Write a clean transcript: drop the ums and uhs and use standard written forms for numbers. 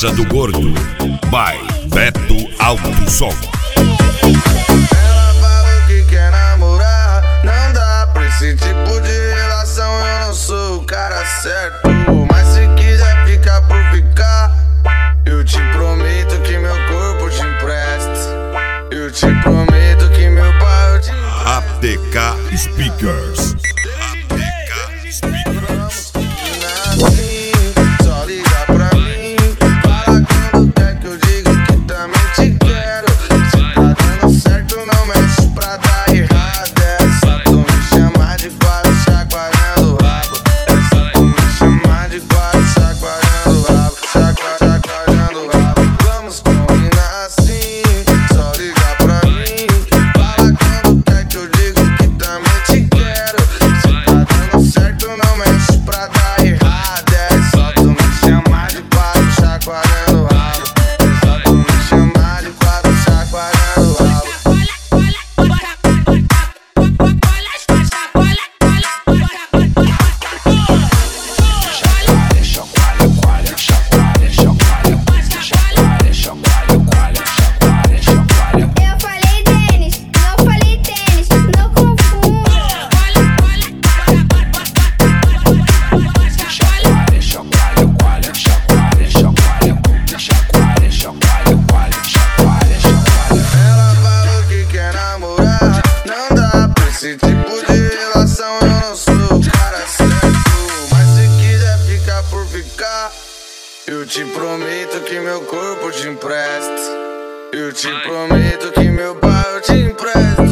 Casa do Gordo, by Beto Alto Som. Ela falou que quer namorar, não dá pra esse tipo de relação. Eu não sou o cara certo, mas se quiser ficar por ficar, eu te prometo que meu corpo te empresto. Eu te prometo que meu pai eu te empresto. ATK Speakers. Só liga pra mim, fala quando quer que eu diga que também te quero. Se tá dando certo, não mexe pra dar errado. É só tu me chamar de quadro chacoalhando o rabo. É só tu me chamar de quadro chacoalhando o rabo. Chacoalhando o rabo. Vamos combinar assim, só liga pra mim, fala quando quer que eu diga que também te quero. Se tá dando certo, não mexe pra dar errado. É só tu me chamar de quadro chacoalhando o rabo. É só tu me chamar de quadro chacoalhando o rabo. Eu falei tênis, não falei tênis, não confundo. Ela falou que quer namorar, não dá pra esse tipo de relação. Eu não sou o cara certo, mas se quiser ficar por ficar, eu te prometo que meu corpo te empresto. Eu te prometo que meu pai eu te empresto.